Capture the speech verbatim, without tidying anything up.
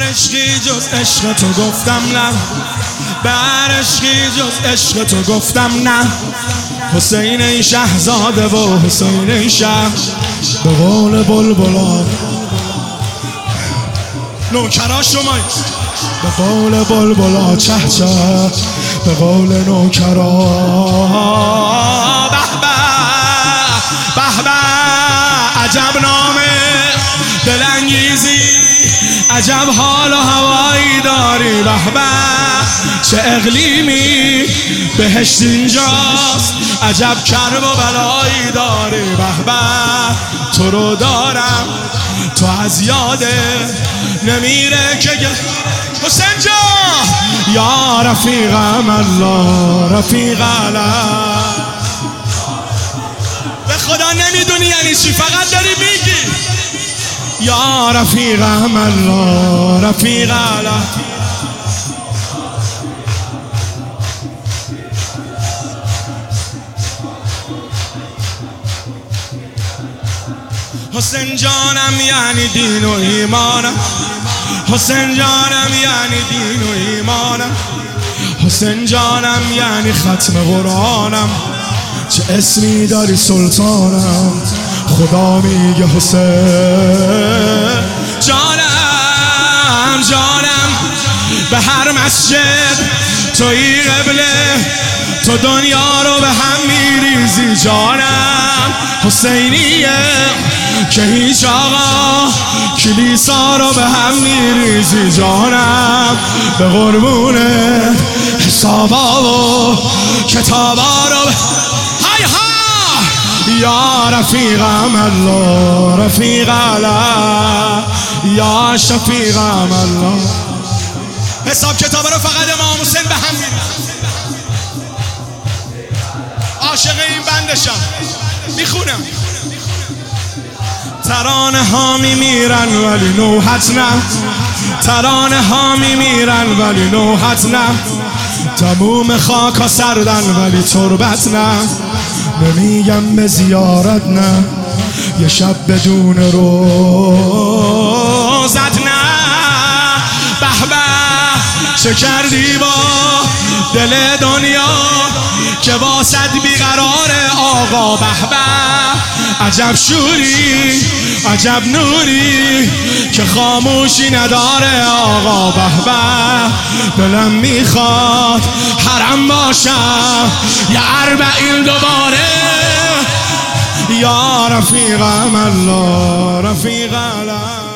عشقی جز عشق تو گفتم نه، بر عشقی جز عشق تو گفتم نه. حسین این شهزاده و حسین این شهر، به قول بلبلا نوکرا شمایی، به قول بلبلا چه چه، به قول نوکرا به به به به. عجب نامه دلانگیزی، عجب حال و هوایی داری، به به چه اقلیمی بهشت اینجاست، عجب کرب و بلایی داری، به به تو رو دارم تو از یاده نمیره که حسین جان. یا رفیقم الله رفیق علم، به خدا نمیدونی یعنی چی، فقط داری میگی یا رفیقم الله رفیق علم. حسین جانم یعنی دین و ایمانم، حسین جانم یعنی دین و ایمانم، حسین جانم یعنی ختم قرآنم. چه اسمی داری سلطانم، خدا میگه حسین جانم جانم. به هر مسجد توی قبله، تو دنیا رو به هم میریزی جانم. حسینیه که هیچ آقا کلیسا رو به هم میریزی جانم. به قربون حسابا و کتابا رو های ها. یا رفیقم الله رفیق علم، یا شفیقم الله. حساب کتابا رو فقط امام حسین به هم میریزی. عاشق این بندشم میخونم. ترانه ها میمیرن ولی نوحت نه، ترانه ها میمیرن ولی نوحت نه. تموم خاکا سردن ولی تربت نه، نمیگم به زیارت نه، یه شب بدون روزت نه. به به چه کردی با دل دنیا که واسد بیقرار آقا. به به عجب شوری عجب نوری که خاموشی نداره آقا. به به دلم میخواد حرم باشم یا اربعین دوباره. یا رفیقم الله رفیق علم.